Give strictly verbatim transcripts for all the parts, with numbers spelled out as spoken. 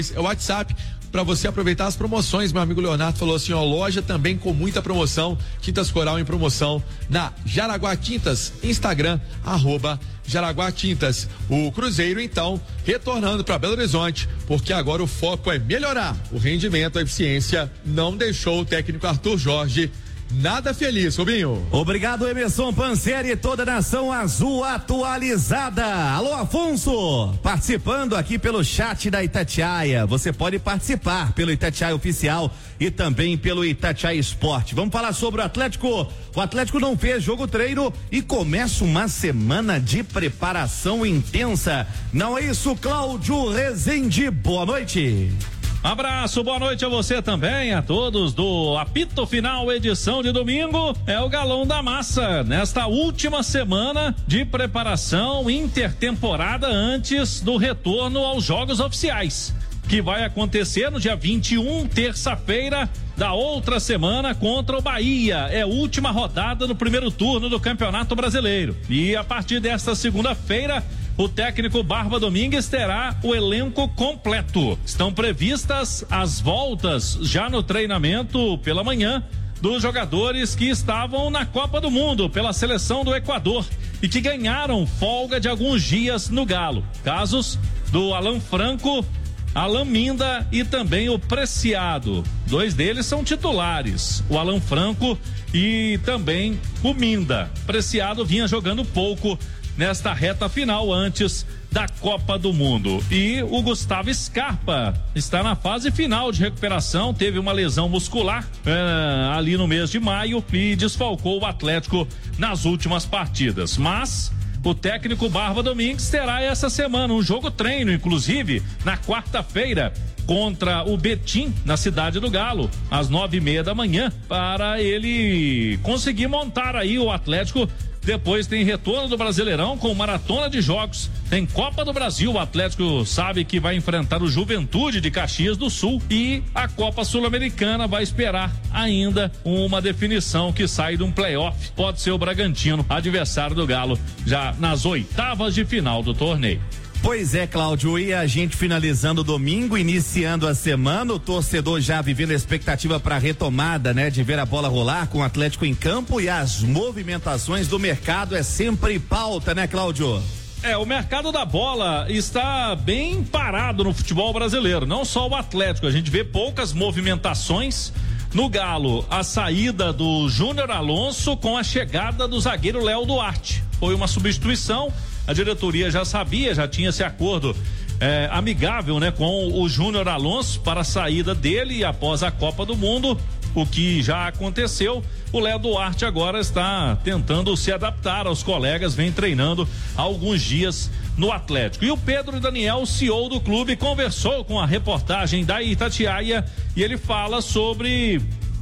É o WhatsApp para você aproveitar as promoções. Meu amigo Leonardo falou assim, ó, loja também com muita promoção, Tintas Coral em promoção na Jaraguá Tintas, Instagram, arroba Jaraguá Tintas. O Cruzeiro, então, retornando para Belo Horizonte, porque agora o foco é melhorar o rendimento, a eficiência. Não deixou o técnico Arthur Jorge nada feliz, Rubinho. Obrigado, Emerson Pansieri, toda a nação azul atualizada. Alô, Afonso, participando aqui pelo chat da Itatiaia. Você pode participar pelo Itatiaia Oficial e também pelo Itatiaia Esporte. Vamos falar sobre o Atlético. O Atlético não fez jogo treino e começa uma semana de preparação intensa. Não é isso, Cláudio Rezende? Boa noite. Abraço, boa noite a você também, a todos do Apito Final, edição de domingo. É o Galão da Massa, nesta última semana de preparação intertemporada antes do retorno aos jogos oficiais, que vai acontecer no dia vinte e um, terça-feira da outra semana, contra o Bahia. É a última rodada no primeiro turno do Campeonato Brasileiro. E a partir desta segunda-feira, o técnico Barba Domingues terá o elenco completo. Estão previstas as voltas já no treinamento pela manhã dos jogadores que estavam na Copa do Mundo pela seleção do Equador e que ganharam folga de alguns dias no Galo. Casos do Alan Franco, Alan Minda e também o Preciado. Dois deles são titulares, o Alan Franco e também o Minda. Preciado vinha jogando pouco nesta reta final antes da Copa do Mundo. E o Gustavo Scarpa está na fase final de recuperação, teve uma lesão muscular é, ali no mês de maio e desfalcou o Atlético nas últimas partidas. Mas o técnico Barba Domingues terá essa semana um jogo treino, inclusive na quarta-feira, contra o Betim, na Cidade do Galo, às nove e meia da manhã, para ele conseguir montar aí o Atlético. Depois tem retorno do Brasileirão com maratona de jogos. Tem Copa do Brasil, o Atlético sabe que vai enfrentar o Juventude de Caxias do Sul, e a Copa Sul-Americana vai esperar ainda uma definição que sai de um playoff. Pode ser o Bragantino, adversário do Galo, já nas oitavas de final do torneio. Pois é, Cláudio, e a gente finalizando o domingo, iniciando a semana, o torcedor já vivendo a expectativa para a retomada, né, de ver a bola rolar com o Atlético em campo, e as movimentações do mercado é sempre pauta, né, Cláudio? É, o mercado da bola está bem parado no futebol brasileiro, não só o Atlético, a gente vê poucas movimentações. No Galo, a saída do Júnior Alonso com a chegada do zagueiro Léo Duarte. Foi uma substituição, a diretoria já sabia, já tinha esse acordo é, amigável, né, com o Júnior Alonso para a saída dele após a Copa do Mundo, o que já aconteceu. O Léo Duarte agora está tentando se adaptar aos colegas, vem treinando há alguns dias no Atlético. E o Pedro Daniel, C E O do clube, conversou com a reportagem da Itatiaia e ele fala sobre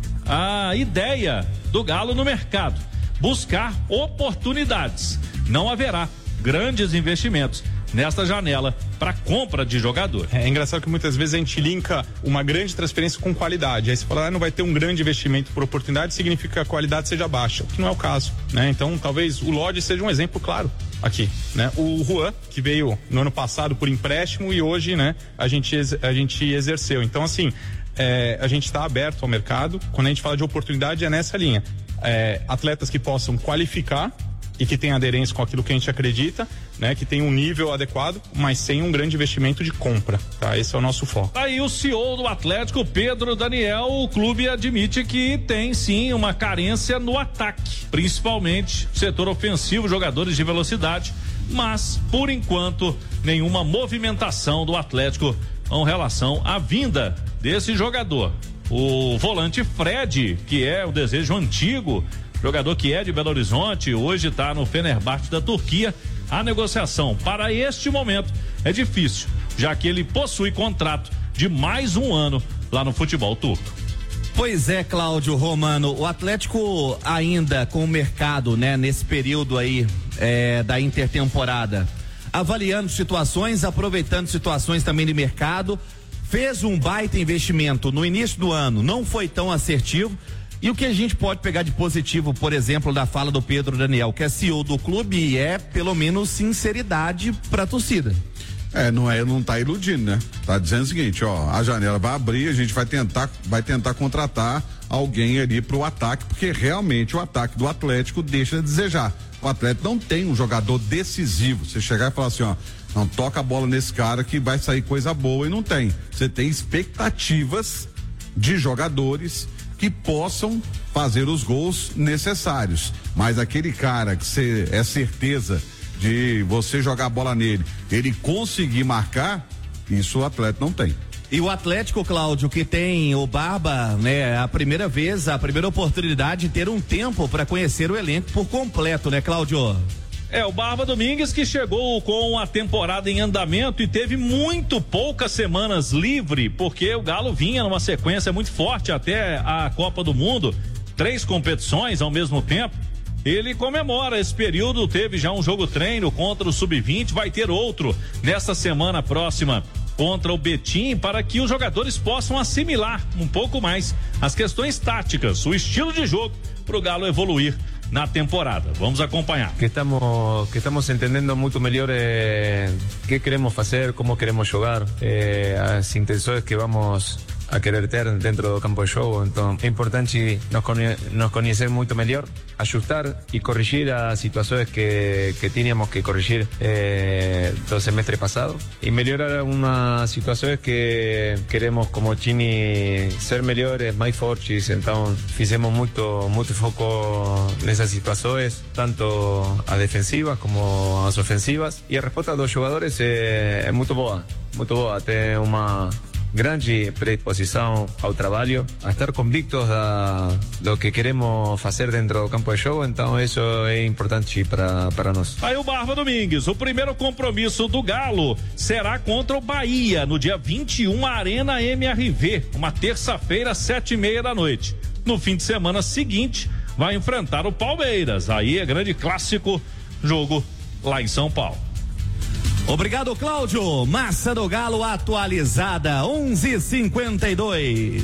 a ideia do Galo no mercado: buscar oportunidades. Não haverá grandes investimentos nesta janela para compra de jogador. É engraçado que muitas vezes a gente linka uma grande transferência com qualidade. Aí você fala, ah, não vai ter um grande investimento por oportunidade, significa que a qualidade seja baixa, o que não é o caso, né? Então talvez o Lodge seja um exemplo claro aqui, né? O Juan, que veio no ano passado por empréstimo e hoje, né, a gente, a gente exerceu. Então assim, é, a gente está aberto ao mercado. Quando a gente fala de oportunidade é nessa linha. É, atletas que possam qualificar e que tem aderência com aquilo que a gente acredita, né? Que tem um nível adequado, mas sem um grande investimento de compra, tá? Esse é o nosso foco. Aí o C E O do Atlético, Pedro Daniel, o clube admite que tem sim uma carência no ataque, principalmente setor ofensivo, jogadores de velocidade, mas por enquanto nenhuma movimentação do Atlético com relação à vinda desse jogador. O volante Fred, que é o desejo antigo, jogador que é de Belo Horizonte, hoje está no Fenerbahçe da Turquia. A negociação para este momento é difícil, já que ele possui contrato de mais um ano lá no futebol turco. Pois é, Cláudio Romano, o Atlético ainda com o mercado, né, nesse período aí é, da intertemporada, avaliando situações, aproveitando situações também de mercado, fez um baita investimento no início do ano, não foi tão assertivo. E o que a gente pode pegar de positivo, por exemplo, da fala do Pedro Daniel, que é C E O do clube, é pelo menos sinceridade para a torcida. É, não é, não tá iludindo, né? Tá dizendo o seguinte, ó, a janela vai abrir, a gente vai tentar, vai tentar contratar alguém ali pro ataque, porque realmente o ataque do Atlético deixa a desejar. O Atlético não tem um jogador decisivo. Você chegar e falar assim, ó, não toca a bola nesse cara que vai sair coisa boa, e não tem. Você tem expectativas de jogadores que possam fazer os gols necessários, mas aquele cara que você é certeza de você jogar a bola nele, ele conseguir marcar, isso o Atlético não tem. E o Atlético, Cláudio, que tem o Barba, né, a primeira vez, a primeira oportunidade de ter um tempo para conhecer o elenco por completo, né, Cláudio? É, o Barba Domingues que chegou com a temporada em andamento e teve muito poucas semanas livre, porque o Galo vinha numa sequência muito forte até a Copa do Mundo, três competições ao mesmo tempo. Ele comemora esse período, teve já um jogo treino contra o sub vinte, vai ter outro nesta semana próxima contra o Betim, para que os jogadores possam assimilar um pouco mais as questões táticas, o estilo de jogo, para o Galo evoluir na temporada. Vamos acompanhar. Que estamos, que estamos entendendo muito melhor eh, que queremos fazer, como queremos jogar, eh, as intenções que vamos a querer ter dentro do campo de jogo. Então é importante nos, conhe nos conhecer muito melhor, ajustar e corrigir as situações que, que tínhamos que corrigir eh, do semestre passado e melhorar umas situações que queremos como time ser melhores, mais fortes. Então fizemos muito, muito foco nessas situações, tanto as defensivas como as ofensivas, e a resposta dos jogadores é, é muito boa, muito boa. Tem uma grande predisposição ao trabalho, a estar convictos da, do que queremos fazer dentro do campo de jogo. Então isso é importante para para nós. Aí o Barba Domingues, o primeiro compromisso do Galo será contra o Bahia no dia vinte e um, Arena M R V, uma terça-feira, sete e meia da noite. No fim de semana seguinte vai enfrentar o Palmeiras, aí é grande clássico, jogo lá em São Paulo. Obrigado, Cláudio. Massa do Galo atualizada, onze e cinquenta e dois.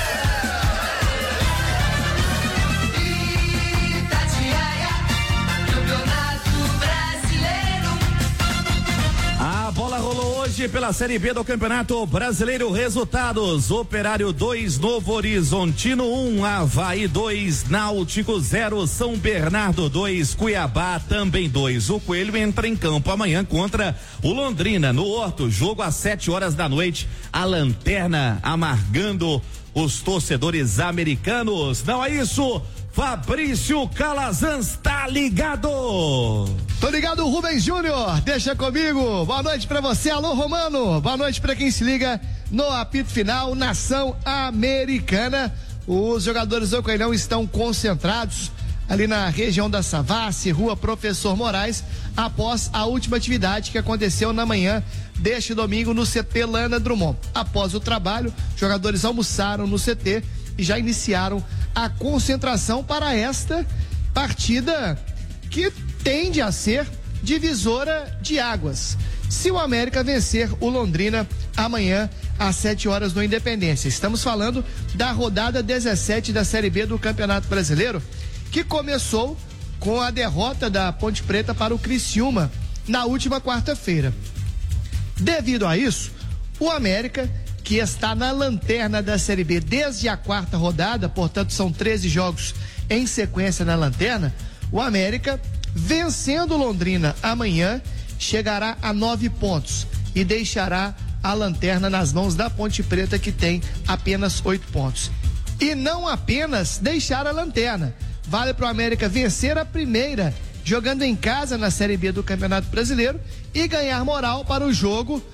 A bola rolou hoje pela Série B do Campeonato Brasileiro. Resultados: Operário dois, Novo Horizontino um, Avaí dois, Náutico zero, São Bernardo dois, Cuiabá também dois. O Coelho entra em campo amanhã contra o Londrina no Horto, jogo às sete horas da noite. A lanterna amargando os torcedores americanos. Não é isso? Fabrício Calazans tá ligado. Tô ligado, Rubens Júnior, deixa comigo. Boa noite pra você, alô Romano. Boa noite pra quem se liga no apito final, Nação Americana. Os jogadores do Coelhão estão concentrados ali na região da Savassi, Rua Professor Moraes, após a última atividade que aconteceu na manhã deste domingo no C T Lana Drummond. Após o trabalho, jogadores almoçaram no C T e já iniciaram a concentração para esta partida que tende a ser divisora de águas. Se o América vencer o Londrina amanhã às sete horas no Independência. Estamos falando da rodada dezessete da Série B do Campeonato Brasileiro, que começou com a derrota da Ponte Preta para o Criciúma na última quarta-feira. Devido a isso, o América, que está na lanterna da Série B desde a quarta rodada, portanto são treze jogos em sequência na lanterna, o América, vencendo Londrina amanhã, chegará a nove pontos e deixará a lanterna nas mãos da Ponte Preta, que tem apenas oito pontos. E não apenas deixar a lanterna, vale para o América vencer a primeira, jogando em casa na Série B do Campeonato Brasileiro, e ganhar moral para o jogo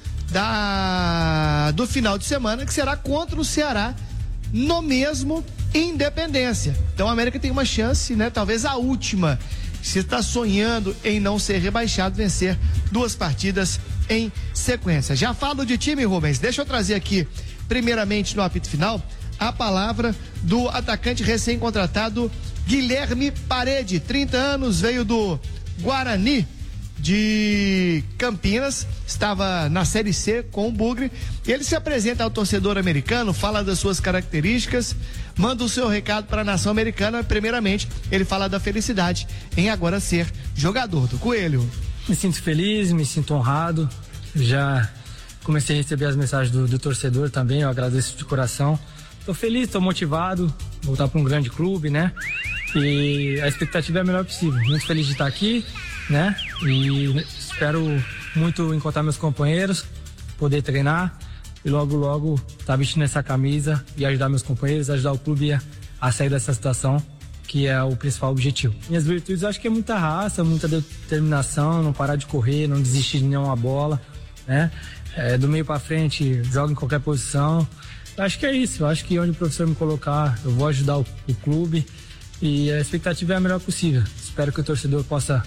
da do final de semana, que será contra o Ceará no mesmo Independência. Então o América tem uma chance, né? Talvez a última, se está sonhando em não ser rebaixado, vencer duas partidas em sequência. Já falo de time, Rubens, deixa eu trazer aqui primeiramente no apito final a palavra do atacante recém-contratado Guilherme Parede, trinta anos, veio do Guarani de Campinas, estava na Série C com o Bugre. Ele se apresenta ao torcedor americano, fala das suas características, manda o seu recado para a nação americana. Primeiramente, ele fala da felicidade em agora ser jogador do Coelho. Me sinto feliz, me sinto honrado Já comecei a receber as mensagens do, do torcedor também, eu agradeço de coração. Tô feliz, tô motivado, voltar para um grande clube, né? E a expectativa é a melhor possível. Muito feliz de estar aqui, né? E espero muito encontrar meus companheiros, poder treinar e logo, logo estar vestindo essa camisa e ajudar meus companheiros, ajudar o clube a, a sair dessa situação, que é o principal objetivo. Minhas virtudes, eu acho que é muita raça, muita determinação, não parar de correr, não desistir de nenhuma bola, né? É, do meio para frente, joga em qualquer posição. Eu acho que é isso, eu acho que onde o professor me colocar, eu vou ajudar o, o clube e a expectativa é a melhor possível. Espero que o torcedor possa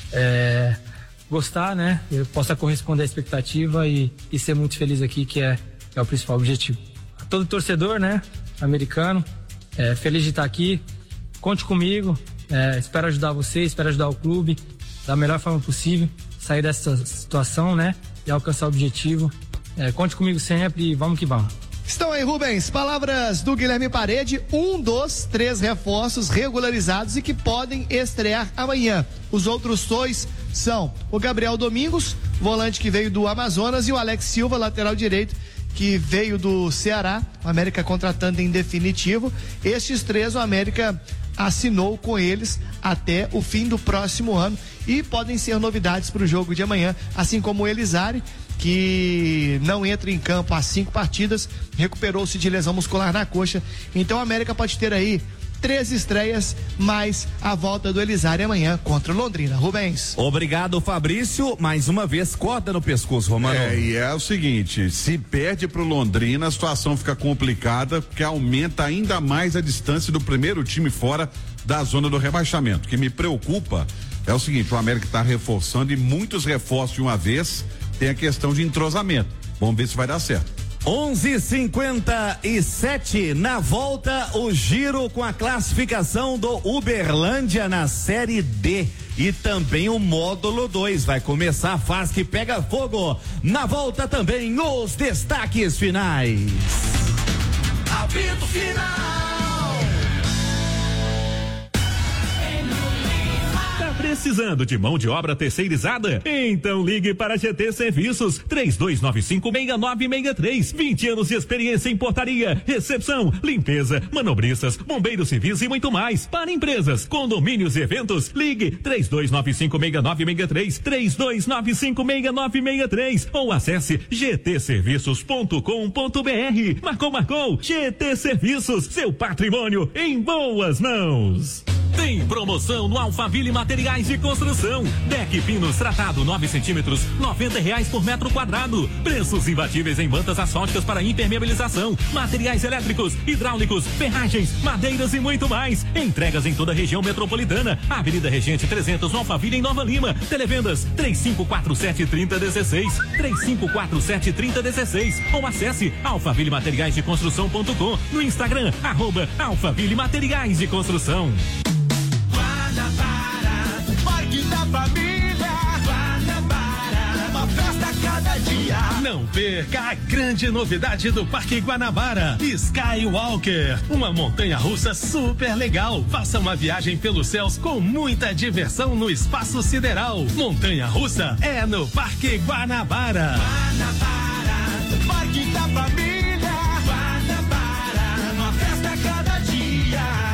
é, gostar, né? Eu possa corresponder à expectativa e, e ser muito feliz aqui, que é, é o principal objetivo. A todo torcedor, né, americano, é, feliz de estar aqui, conte comigo, é, espero ajudar você, espero ajudar o clube da melhor forma possível, sair dessa situação, né, e alcançar o objetivo. É, conte comigo sempre e vamos que vamos. Estão aí, Rubens, palavras do Guilherme Parede, um dos três reforços regularizados e que podem estrear amanhã. Os outros dois são o Gabriel Domingos, volante que veio do Amazonas, e o Alex Silva, lateral direito, que veio do Ceará, o América contratando em definitivo. Estes três, o América assinou com eles até o fim do próximo ano e podem ser novidades para o jogo de amanhã, assim como o Elizari, que não entra em campo há cinco partidas, recuperou-se de lesão muscular na coxa. Então a América pode ter aí três estreias, mais a volta do Elizari amanhã contra o Londrina. Rubens. Obrigado, Fabrício. Mais uma vez, corda no pescoço, Romano. É, e é o seguinte, se perde pro Londrina, a situação fica complicada, porque aumenta ainda mais a distância do primeiro time fora da zona do rebaixamento. O que me preocupa é o seguinte, o América está reforçando, e muitos reforços de uma vez, tem a questão de entrosamento. Vamos ver se vai dar certo. onze e cinquenta e sete, na volta o giro com a classificação do Uberlândia na Série D e também o módulo dois. Vai começar a fase que pega fogo. Na volta também os destaques finais. Apito final. Precisando de mão de obra terceirizada? Então ligue para G T Serviços, três dois nove cinco, seis nove seis três. vinte anos de experiência em portaria, recepção, limpeza, manobristas, bombeiros civis e muito mais. Para empresas, condomínios e eventos, ligue três dois nove cinco, seis nove seis três, três dois nove cinco, seis nove seis três ou acesse g t serviços ponto com ponto b r. Marcou, marcou, G T Serviços, seu patrimônio em boas mãos. Tem promoção no Alphaville Materiais de Construção. Deck pinos tratado nove centímetros, noventa reais por metro quadrado. Preços imbatíveis em mantas asfálticas para impermeabilização, materiais elétricos, hidráulicos, ferragens, madeiras e muito mais. Entregas em toda a região metropolitana. Avenida Regente trezentos, no Alphaville, em Nova Lima. Televendas três cinco quatro sete, três zero um seis, três cinco quatro sete, três zero um seis ou acesse alphaville materiais de construção ponto com no Instagram, arroba Alphaville Materiais de Construção. Guanabara, Parque da Família. Guanabara, uma festa a cada dia. Não perca a grande novidade do Parque Guanabara, Skywalker, uma montanha-russa super legal. Faça uma viagem pelos céus com muita diversão no espaço sideral. Montanha-russa é no Parque Guanabara. Guanabara, Parque da Família. Guanabara, uma festa a cada dia.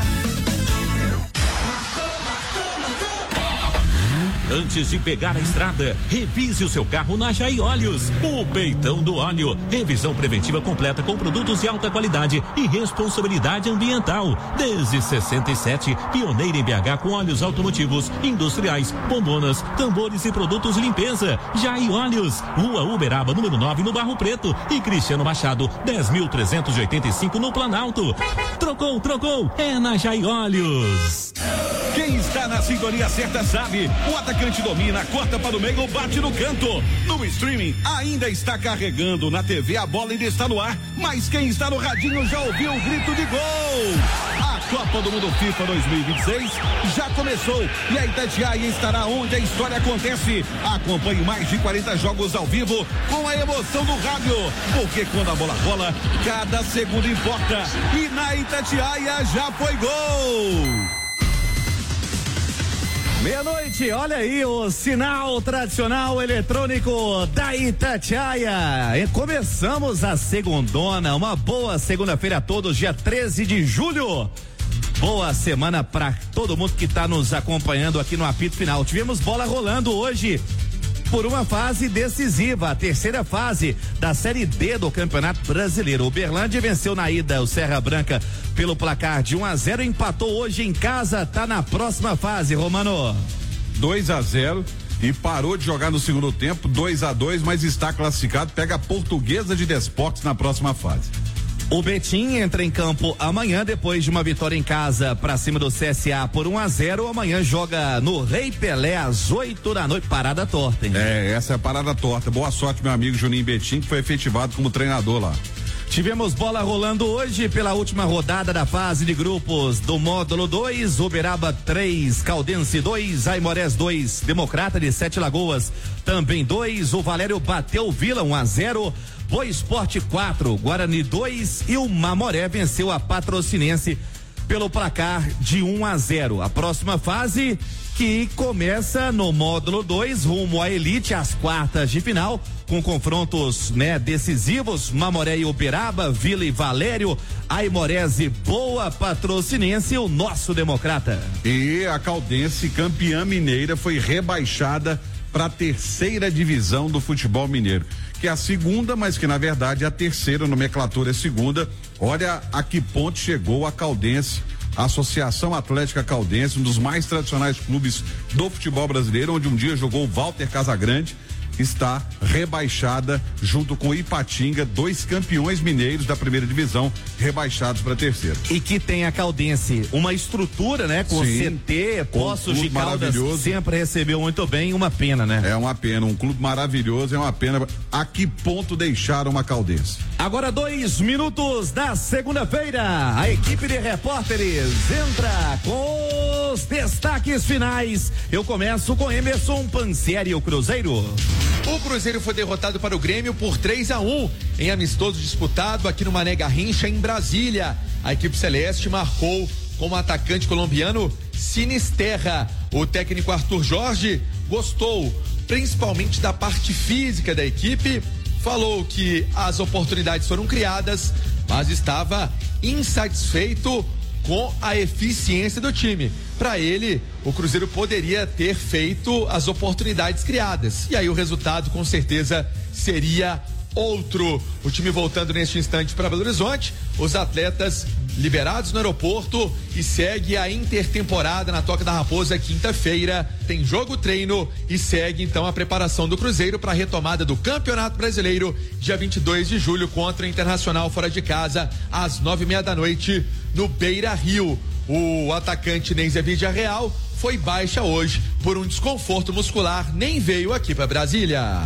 Antes de pegar a estrada, revise o seu carro na Jai Óleos. O peitão do óleo. Revisão preventiva completa com produtos de alta qualidade e responsabilidade ambiental. Desde sessenta e sete, pioneira em B H com óleos automotivos, industriais, bombonas, tambores e produtos de limpeza. Jai Óleos, Rua Uberaba, número nove, no Barro Preto, e Cristiano Machado, dez mil trezentos e oitenta e cinco, no Planalto. Trocou, trocou, é na Jai Óleos. Quem está na sintonia certa sabe, o atacante domina, corta para o meio, bate no canto. No streaming ainda está carregando, na T V a bola ainda está no ar, mas quem está no radinho já ouviu o grito de gol. A Copa do Mundo FIFA dois mil e vinte e seis já começou e a Itatiaia estará onde a história acontece. Acompanhe mais de quarenta jogos ao vivo com a emoção do rádio, porque quando a bola rola, cada segundo importa. E na Itatiaia já foi gol. Meia-noite, olha aí o sinal tradicional eletrônico da Itatiaia. E começamos a segundona, uma boa segunda-feira a todos, dia treze de julho. Boa semana para todo mundo que está nos acompanhando aqui no apito final. Tivemos bola rolando hoje por uma fase decisiva, a terceira fase da Série D do Campeonato Brasileiro. O Uberlândia venceu na ida o Serra Branca pelo placar de um a zero, empatou hoje em casa, tá na próxima fase, Romano. dois a zero e parou de jogar no segundo tempo, dois a dois, mas está classificado, pega a Portuguesa de Desportes na próxima fase. O Betim entra em campo amanhã, depois de uma vitória em casa para cima do C S A por um a zero. Amanhã joga no Rei Pelé às oito da noite. Parada torta, hein? É, essa é a parada torta. Boa sorte, meu amigo Juninho Betim, que foi efetivado como treinador lá. Tivemos bola rolando hoje pela última rodada da fase de grupos do módulo dois. Uberaba três, Caldense dois, Aimorés dois, Democrata de Sete Lagoas também dois. O Valério bateu o Vila um a zero. Boa Esporte quatro, Guarani dois e o Mamoré venceu a Patrocinense pelo placar de um a zero. A próxima fase que começa no módulo dois, rumo à elite, às quartas de final, com confrontos, né, decisivos, Mamoré e Uberaba, Vila e Valério, Aimorés e Boa Patrocinense e o nosso Democrata. E a Caldense, campeã mineira, foi rebaixada para a terceira divisão do futebol mineiro, que é a segunda, mas que na verdade é a terceira, a nomenclatura é segunda. Olha a que ponto chegou a Caldense, a Associação Atlética Caldense, um dos mais tradicionais clubes do futebol brasileiro, onde um dia jogou o Walter Casagrande, está rebaixada junto com Ipatinga, dois campeões mineiros da primeira divisão, rebaixados para a terceira. E que tem a Caldense uma estrutura, né? Com Sim, C T, Poços um de Caldas, sempre recebeu muito bem, uma pena, né? É uma pena, um clube maravilhoso, é uma pena. A que ponto deixaram a Caldense? Agora dois minutos da segunda-feira, a equipe de repórteres entra com os destaques finais. Eu começo com Emerson Pansieri, o Cruzeiro. O Cruzeiro foi derrotado para o Grêmio por três a um em amistoso disputado aqui no Mané Garrincha, em Brasília. A equipe celeste marcou como atacante colombiano Sinisterra. O técnico Arthur Jorge gostou principalmente da parte física da equipe, falou que as oportunidades foram criadas, mas estava insatisfeito com a eficiência do time. Para ele, o Cruzeiro poderia ter feito as oportunidades criadas. E aí o resultado, com certeza, seria outro. O time voltando neste instante para Belo Horizonte, os atletas liberados no aeroporto e segue a intertemporada na Toca da Raposa quinta-feira. Tem jogo treino e segue então a preparação do Cruzeiro para a retomada do Campeonato Brasileiro, dia vinte e dois de julho, contra o Internacional fora de casa, às nove e meia da noite, no Beira Rio. O atacante Neyzia Villarreal foi baixa hoje por um desconforto muscular, nem veio aqui para Brasília.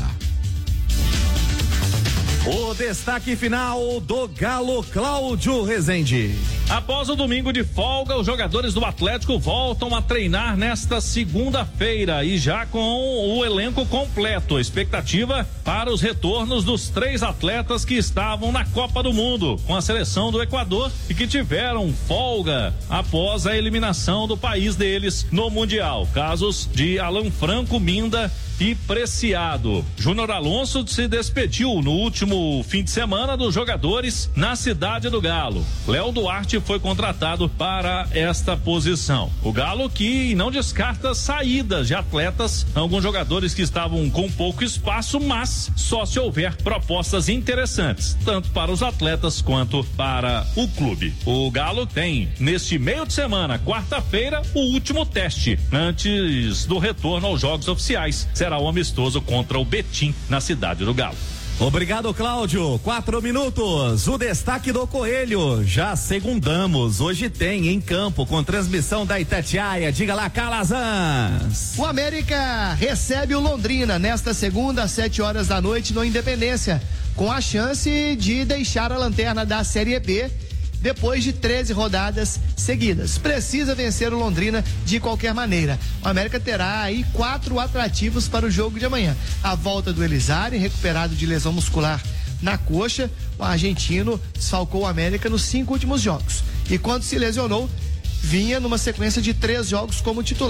O destaque final do Galo, Cláudio Rezende. Após o domingo de folga, os jogadores do Atlético voltam a treinar nesta segunda-feira e já com o elenco completo. Expectativa para os retornos dos três atletas que estavam na Copa do Mundo com a seleção do Equador e que tiveram folga após a eliminação do país deles no Mundial. Casos de Alan Franco, Minda e Preciado. Júnior Alonso se despediu no último fim de semana dos jogadores na cidade do Galo. Léo Duarte foi contratado para esta posição. O Galo que não descarta saídas de atletas, alguns jogadores que estavam com pouco espaço, mas só se houver propostas interessantes, tanto para os atletas quanto para o clube. O Galo tem neste meio de semana, quarta-feira, o último teste antes do retorno aos jogos oficiais. Será o amistoso contra o Betim na cidade do Galo. Obrigado, Cláudio. Quatro minutos. O destaque do Coelho. Já segundamos. Hoje tem em campo com transmissão da Itatiaia. Diga lá, Calazans. O América recebe o Londrina nesta segunda às sete horas da noite no Independência, com a chance de deixar a lanterna da Série B depois de treze rodadas seguidas. Precisa vencer o Londrina de qualquer maneira. O América terá aí quatro atrativos para o jogo de amanhã. A volta do Elizari, recuperado de lesão muscular na coxa. O argentino desfalcou o América nos cinco últimos jogos. E quando se lesionou, vinha numa sequência de três jogos como titular.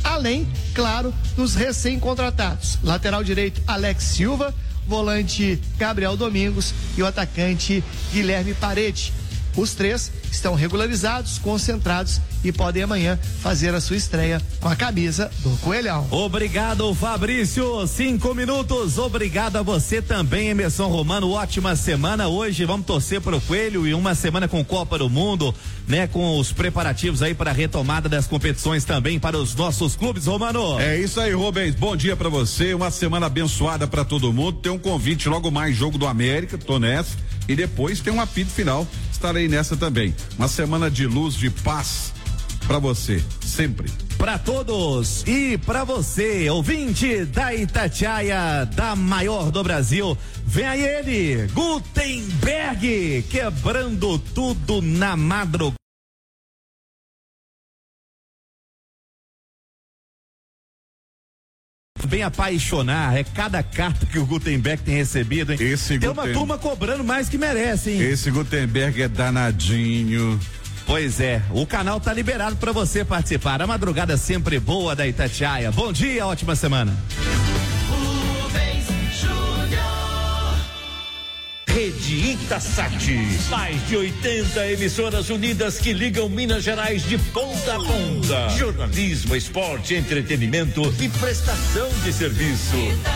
além, claro, dos recém-contratados. Lateral direito, Alex Silva, volante Gabriel Domingos e o atacante Guilherme Parede. Os três estão regularizados, concentrados e podem amanhã fazer a sua estreia com a camisa do Coelhão. Obrigado, Fabrício. Cinco minutos. Obrigado a você também, Emerson Romano. Ótima semana. Hoje vamos torcer para o Coelho e uma semana com Copa do Mundo, né? Com os preparativos aí para a retomada das competições também para os nossos clubes, Romano. É isso aí, Rubens. Bom dia para você. Uma semana abençoada para todo mundo. Tem um convite logo mais, jogo do América. Tô nessa. E depois tem um apito final. Estarei nessa também. Uma semana de luz, de paz para você, sempre. Para todos e para você, ouvinte da Itatiaia, da maior do Brasil, vem aí ele, Gutenberg, quebrando tudo na madrugada. Vem apaixonar, é cada carta que o Gutenberg tem recebido, hein? Esse tem Guten... uma turma cobrando mais que merece, hein? Esse Gutenberg é danadinho. Pois é, o canal tá liberado para você participar. A madrugada sempre boa da Itatiaia. Bom dia, ótima semana. Rede Itasat, mais de oitenta emissoras unidas que ligam Minas Gerais de ponta a ponta. Jornalismo, esporte, entretenimento e prestação de serviço.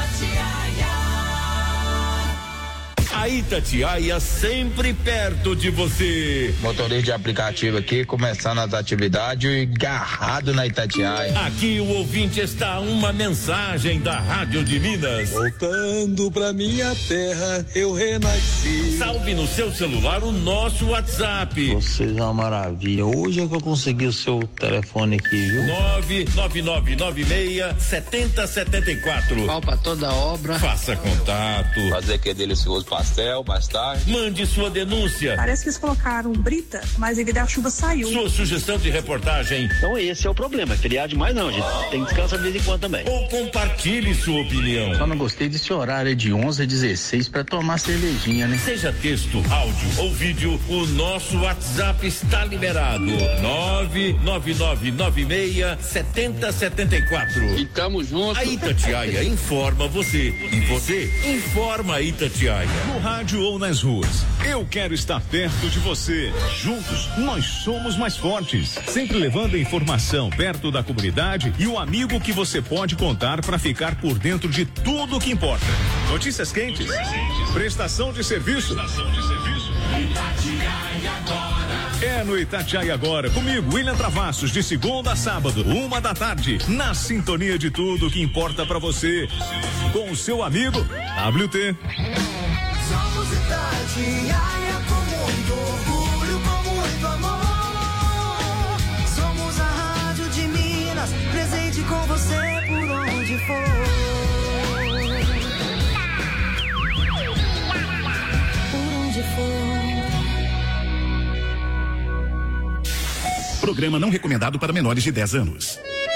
A Itatiaia sempre perto de você. Motorista de aplicativo aqui, começando as atividades e agarrado na Itatiaia. Aqui o ouvinte está uma mensagem da Rádio de Minas. Voltando pra minha terra, eu renasci. Salve no seu celular o nosso WhatsApp. Vocês é uma maravilha. Hoje é que eu consegui o seu telefone aqui, viu? nove nove nove nove seis sete zero sete quatro. Pau pra toda obra. Faça contato. Fazer aquele delicioso pastel, mais tarde. Mande sua denúncia. Parece que eles colocaram brita, mas a guarda-chuva saiu. Sua sugestão de reportagem. Então esse é o problema, é feriado demais não, gente. Tem que descansar de vez em quando também. Ou compartilhe sua opinião. Só não gostei desse horário de onze a dezesseis para tomar cervejinha, né? Seja texto, áudio ou vídeo, o nosso WhatsApp está liberado. nove nove nove nove seis sete zero sete quatro. E tamo junto. A Itatiaia informa você. E você informa a Itatiaia. No rádio ou nas ruas, eu quero estar perto de você. Juntos, nós somos mais fortes. Sempre levando a informação perto da comunidade e o amigo que você pode contar para ficar por dentro de tudo o que importa. Notícias quentes, prestação de serviço. É no Itatiaia agora, comigo, William Travassos, de segunda a sábado, uma da tarde, na sintonia de tudo que importa para você. Com o seu amigo, W T. Somos Itatiaia com muito orgulho, com muito amor. Somos a Rádio de Minas, presente com você por onde for. Por onde for. Programa não recomendado para menores de dez anos.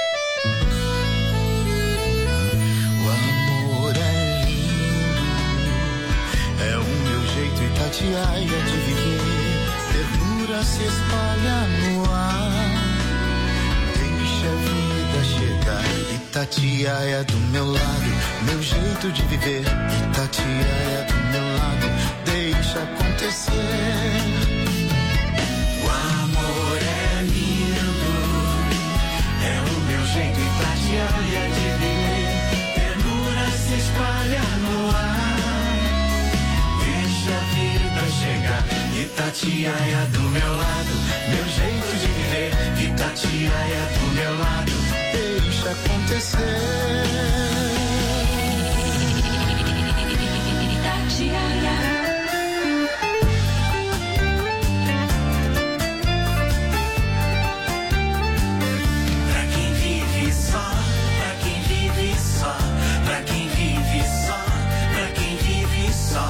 Itatiaia de viver, ternura se espalha no ar. Deixa a vida chegar. Itatiaia do meu lado, meu jeito de viver. Itatiaia do meu lado, deixa acontecer. O amor é lindo, é o meu jeito. Itatiaia de viver, ternura se espalha no ar. A vida chegar, Itatiaia do meu lado, meu jeito de viver. Itatiaia do meu lado, deixa acontecer. Itatiaia. Pra quem vive só, pra quem vive só, pra quem vive só, pra quem vive só.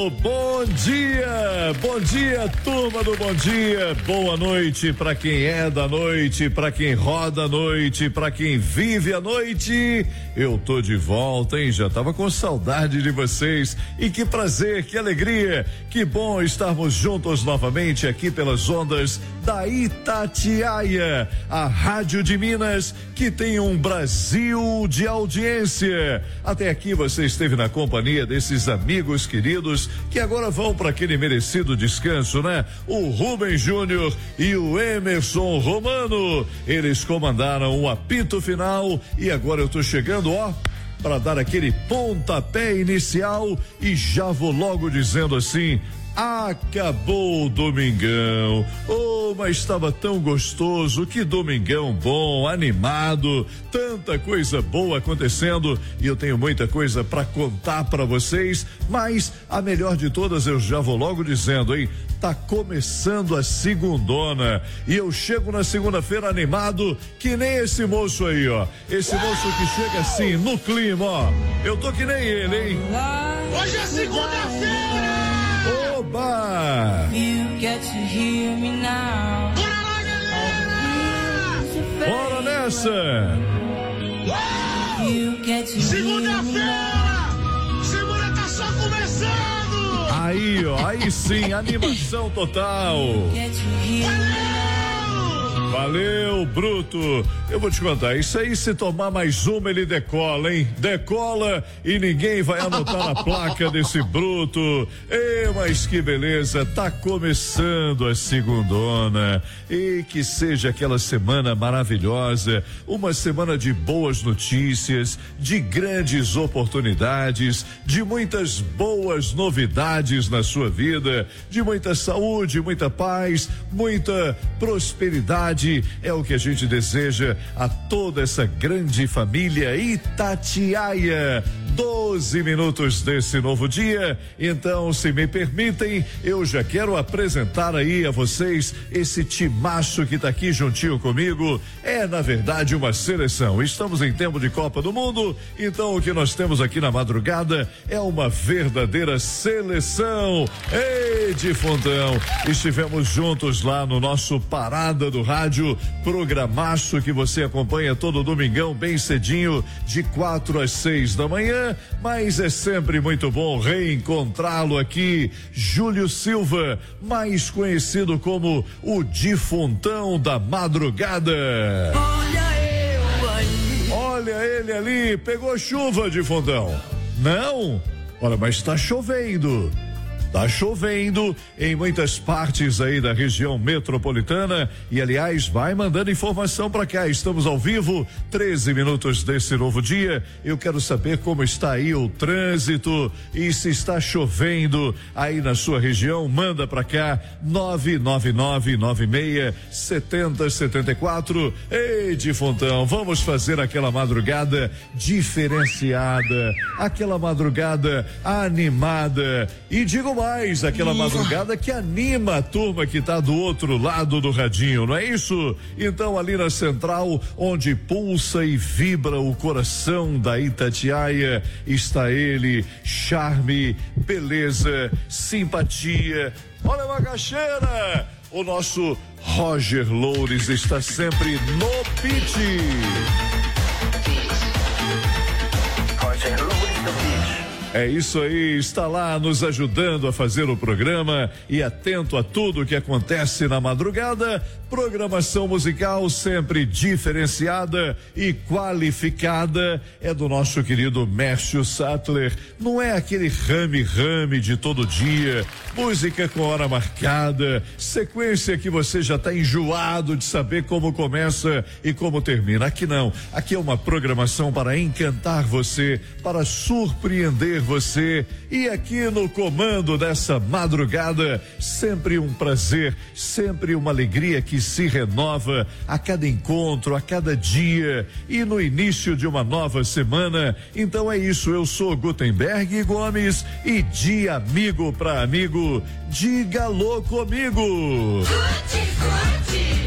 Alô, bom dia, bom dia, turma do Bom Dia, boa noite pra quem é da noite, pra quem roda a noite, pra quem vive a noite. Eu tô de volta, hein? Já tava com saudade de vocês e que prazer, que alegria, que bom estarmos juntos novamente aqui pelas ondas da Itatiaia, a Rádio de Minas, que tem um Brasil de audiência. Até aqui você esteve na companhia desses amigos queridos que agora vão para aquele merecido descanso, né? O Rubem Júnior e o Emerson Romano. Eles comandaram o apito final e agora eu tô chegando, ó, para dar aquele pontapé inicial e já vou logo dizendo assim: acabou o domingão. Oh, mas estava tão gostoso, que domingão bom, animado, tanta coisa boa acontecendo e eu tenho muita coisa para contar para vocês, mas a melhor de todas eu já vou logo dizendo, hein? Tá começando a segundona e eu chego na segunda-feira animado que nem esse moço aí, ó. Esse moço que chega assim no clima, ó. Eu tô que nem ele, hein? Hoje é segunda-feira! Oba! Bora nessa! Segunda-feira! Segunda tá só começando! Aí, ó, aí sim, animação total! Valeu, Bruto. Eu vou te contar, isso aí, se tomar mais uma, ele decola, hein? Decola e ninguém vai anotar a placa desse Bruto. Ê, mas que beleza, tá começando a segundona. E que seja aquela semana maravilhosa, uma semana de boas notícias, de grandes oportunidades, de muitas boas novidades na sua vida, de muita saúde, muita paz, muita prosperidade. É o que a gente deseja a toda essa grande família Itatiaia. doze minutos desse novo dia. Então, se me permitem, eu já quero apresentar aí a vocês esse timaço que tá aqui juntinho comigo. É, na verdade, uma seleção. Estamos em tempo de Copa do Mundo, então o que nós temos aqui na madrugada é uma verdadeira seleção. Ei, de Fontão, estivemos juntos lá no nosso Parada do Rádio, programaço que você acompanha todo domingão bem cedinho, de quatro às seis da manhã, mas é sempre muito bom reencontrá-lo aqui. Júlio Silva, mais conhecido como o Difontão da madrugada. Olha eu aí. Olha ele ali, pegou chuva, Difontão? Não? Olha, mas tá chovendo. Tá chovendo em muitas partes aí da região metropolitana e, aliás, vai mandando informação para cá. Estamos ao vivo, treze minutos desse novo dia. Eu quero saber como está aí o trânsito e se está chovendo aí na sua região. Manda para cá, nove nove nove nove seis sete zero sete quatro. Ei, de Fontão, vamos fazer aquela madrugada diferenciada, aquela madrugada animada e digo mais, aquela madrugada que anima a turma que tá do outro lado do radinho, não é isso? Então, ali na central, onde pulsa e vibra o coração da Itatiaia, está ele, charme, beleza, simpatia. Olha a macaxeira! O nosso Roger Loures está sempre no pitch. Roger Loures no pitch. É isso aí, está lá nos ajudando a fazer o programa e atento a tudo que acontece na madrugada. Programação musical sempre diferenciada e qualificada é do nosso querido Mércio Sattler. Não é aquele rame-rame de todo dia, música com hora marcada, sequência que você já está enjoado de saber como começa e como termina. Aqui não, aqui é uma programação para encantar você, para surpreender você. E aqui no comando dessa madrugada, sempre um prazer, sempre uma alegria que se renova a cada encontro, a cada dia e no início de uma nova semana. Então é isso, eu sou Gutenberg Gomes e de amigo para amigo, diga alô comigo. Curte, curte.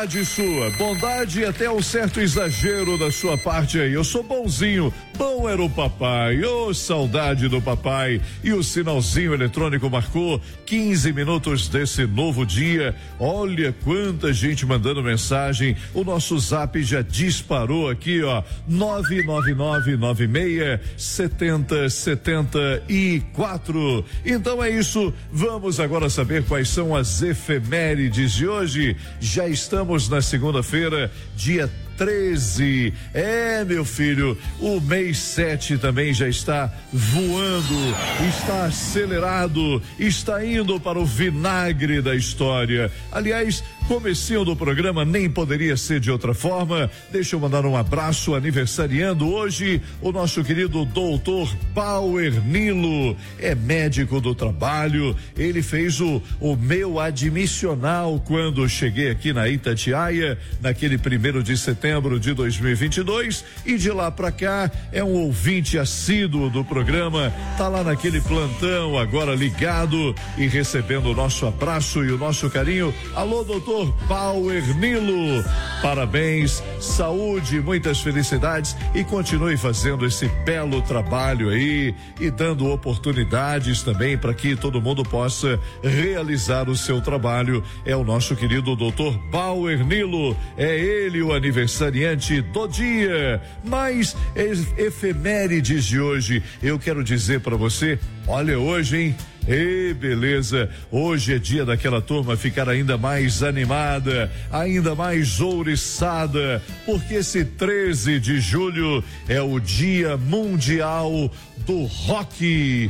bondade sua, bondade e até um certo exagero da sua parte aí. Eu sou bonzinho, bom era o papai, ô oh, saudade do papai. E o sinalzinho eletrônico marcou quinze minutos desse novo dia. Olha quanta gente mandando mensagem. O nosso zap já disparou aqui, ó, nove nove nove nove seis setenta setenta e quatro. Então é isso, vamos agora saber quais são as efemérides de hoje. Já estamos na segunda-feira, dia treze. É, meu filho, o mês sete também já está voando, está acelerado, está indo para o vinagre da história. Aliás, comecinho do programa nem poderia ser de outra forma. Deixa eu mandar um abraço aniversariando hoje o nosso querido doutor Bauer Nilo, é médico do trabalho. Ele fez o, o meu admissional quando cheguei aqui na Itatiaia, naquele primeiro de setembro de dois mil e vinte e dois, e de lá pra cá é um ouvinte assíduo do programa, tá lá naquele plantão agora ligado e recebendo o nosso abraço e o nosso carinho. Alô, doutor Bauer Nilo, parabéns, saúde, muitas felicidades e continue fazendo esse belo trabalho aí e dando oportunidades também para que todo mundo possa realizar o seu trabalho. É o nosso querido doutor Bauer Nilo, é ele o aniversariante do dia. Mas efemérides de hoje, eu quero dizer para você, olha hoje, hein? Ei, beleza, hoje é dia daquela turma ficar ainda mais animada, ainda mais ouriçada, porque esse treze de julho é o Dia Mundial do Rock.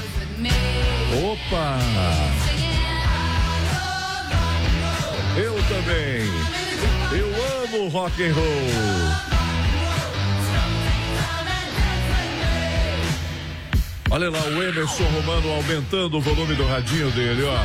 Opa! Eu também, eu amo rock and roll. Olha lá o Emerson Romano aumentando o volume do radinho dele, ó.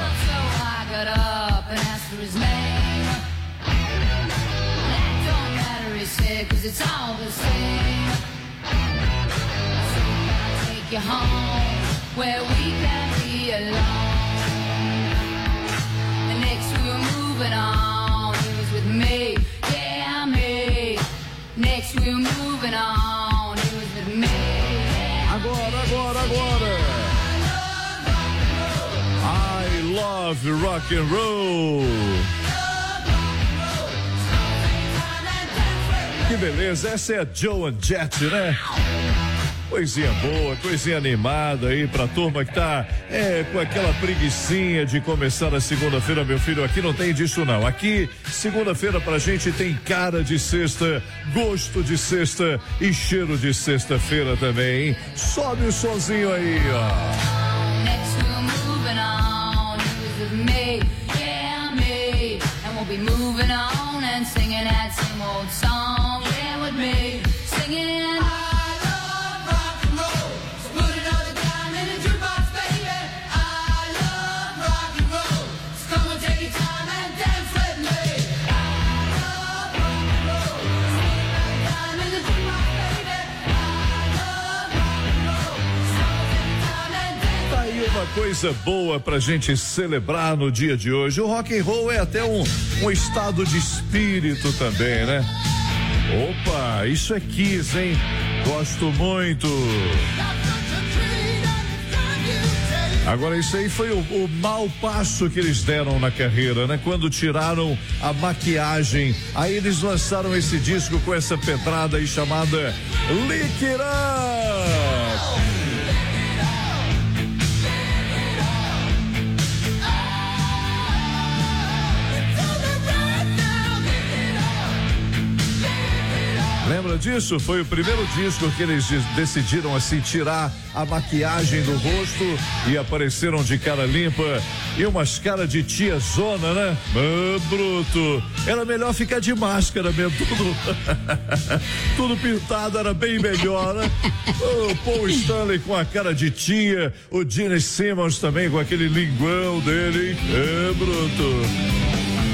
Agora, agora, agora. I love rock and roll. Que beleza, essa é a Joan Jett, né? Coisinha boa, coisinha animada aí pra turma que tá é, com aquela preguicinha de começar a segunda-feira, meu filho. Aqui não tem disso não. Aqui, segunda-feira pra gente tem cara de sexta, gosto de sexta e cheiro de sexta-feira também, hein? Sobe o sonzinho aí, ó. Coisa boa pra gente celebrar no dia de hoje. O rock and roll é até um, um estado de espírito também, né? Opa, isso é Kiss, hein? Gosto muito. Agora, isso aí foi o, o mau passo que eles deram na carreira, né? Quando tiraram a maquiagem, aí eles lançaram esse disco com essa pedrada aí chamada Lick It Up. Lembra disso? Foi o primeiro disco que eles decidiram assim tirar a maquiagem do rosto e apareceram de cara limpa e umas caras de tiazona, né? Ah, bruto. Era melhor ficar de máscara mesmo, tudo tudo pintado, era bem melhor, né? O Paul Stanley com a cara de tia, o Gene Simmons também com aquele linguão dele, hein? É, bruto.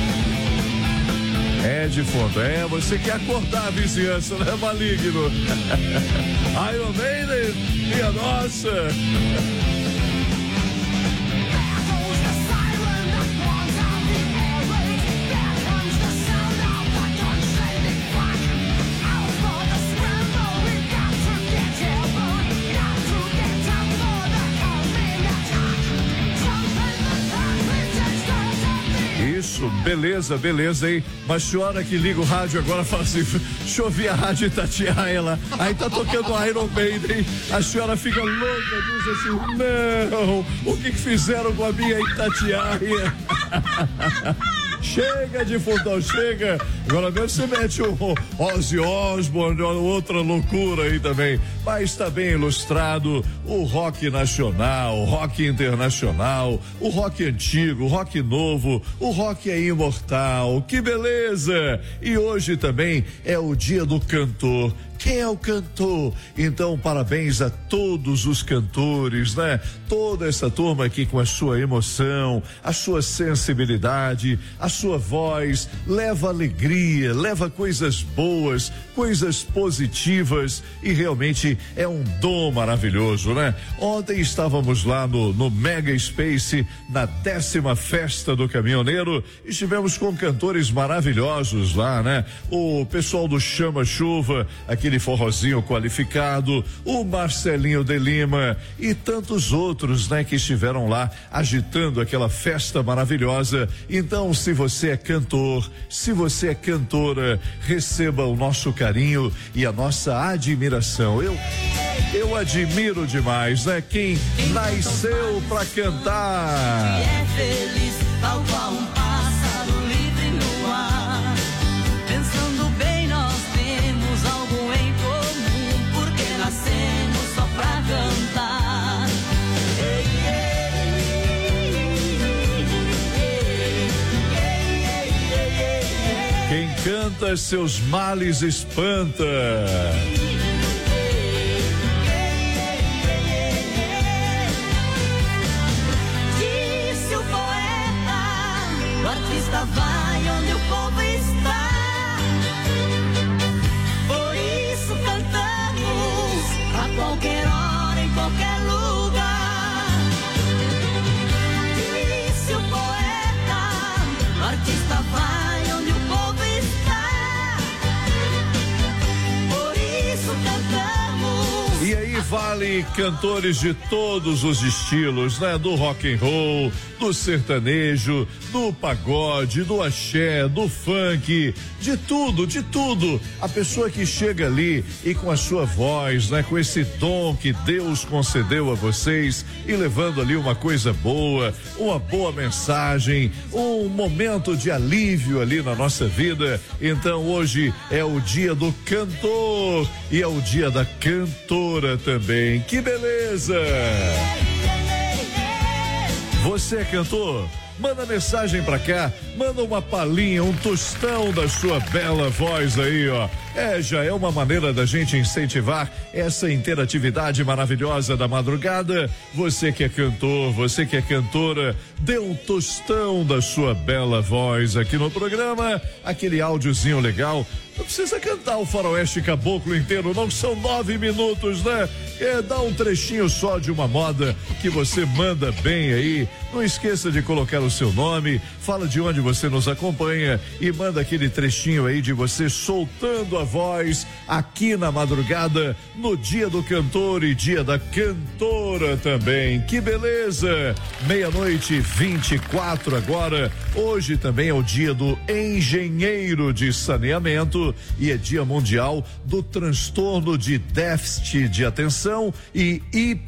É, defunto, é, você quer acordar a vizinhança, né, maligno? Iron Maiden, minha nossa! Isso, beleza, beleza, hein? Mas senhora que liga o rádio agora fala assim, deixa eu ouvir a rádio Itatiaia lá. Aí tá tocando Iron Maiden, a senhora fica louca, diz assim, não, o que, que fizeram com a minha Itatiaia? Chega de fundão, chega. Agora mesmo você mete o Ozzy Osbourne, outra loucura aí também. Mas está bem ilustrado o rock nacional, o rock internacional, o rock antigo, o rock novo, o rock é imortal. Que beleza! E hoje também é o dia do cantor. Quem é o cantor? Então, parabéns a todos os cantores, né? Toda essa turma aqui com a sua emoção, a sua sensibilidade, a sua voz, leva alegria, leva coisas boas, coisas positivas e realmente é um dom maravilhoso, né? Ontem estávamos lá no, no Mega Space, na décima festa do caminhoneiro, estivemos com cantores maravilhosos lá, né? O pessoal do Chama Chuva, aqui aquele forrozinho qualificado, o Marcelinho de Lima e tantos outros, né, que estiveram lá agitando aquela festa maravilhosa. Então, se você é cantor, se você é cantora, receba o nosso carinho e a nossa admiração. Eu eu admiro demais, né? Quem nasceu pra cantar. É feliz, tal qual um pássaro livre no ar. Pensando bem, nós temos algo em comum, porque nascemos só pra cantar. Ei, ei, Quem canta seus males espanta. Disse o poeta, o artista vai onde o povo está. Por isso cantamos a qualquer hora, em qualquer lugar. Disse o poeta, o artista vai onde o povo está. Por isso cantamos. E aí vale cantores de todos os estilos, né? Do rock and roll, do sertanejo, do pagode, do axé, do funk, de tudo, de tudo. A pessoa que chega ali e com a sua voz, né? Com esse dom que Deus concedeu a vocês e levando ali uma coisa boa, uma boa mensagem, um momento de alívio ali na nossa vida. Então hoje é o dia do cantor e é o dia da cantora também. Que beleza! Você é cantor? Manda mensagem pra cá, manda uma palhinha, um tostão da sua bela voz aí, ó. É, já é uma maneira da gente incentivar essa interatividade maravilhosa da madrugada. Você que é cantor, você que é cantora, dê um tostão da sua bela voz aqui no programa, aquele áudiozinho legal. Não precisa cantar o Faroeste Caboclo inteiro, não, são nove minutos, né? É, dá um trechinho só de uma moda que você manda bem aí. Não esqueça de colocar o seu nome, fala de onde você nos acompanha e manda aquele trechinho aí de você soltando a voz aqui na madrugada, no dia do cantor e dia da cantora também. Que beleza! Meia-noite, vinte e quatro agora. Hoje também é o dia do engenheiro de saneamento e é dia mundial do transtorno de déficit de atenção e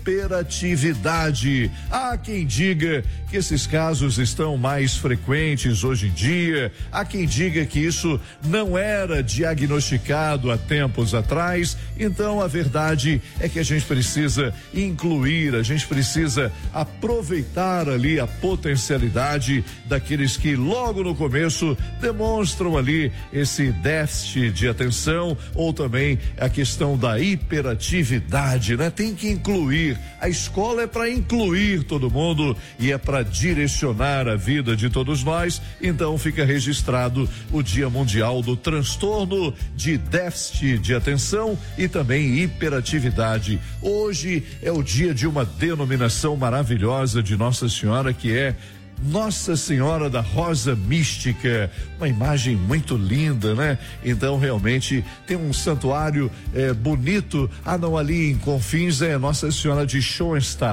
hiperatividade. Há quem diga que esses casos estão mais frequentes hoje em dia, há quem diga que isso não era diagnosticado há tempos atrás. Então a verdade é que a gente precisa incluir, a gente precisa aproveitar ali a potencialidade daqueles que logo no começo demonstram ali esse déficit de atenção ou também a questão da hiperatividade, né? Tem que incluir, a escola é para incluir todo mundo e é para direcionar a vida de todos nós. Então fica registrado o Dia Mundial do Transtorno de Déficit de Atenção e também hiperatividade. Hoje é o dia de uma denominação maravilhosa de Nossa Senhora, que é Nossa Senhora da Rosa Mística, uma imagem muito linda, né? Então realmente tem um santuário é, bonito. Ah, não, ali em Confins é Nossa Senhora de Schoenstatt.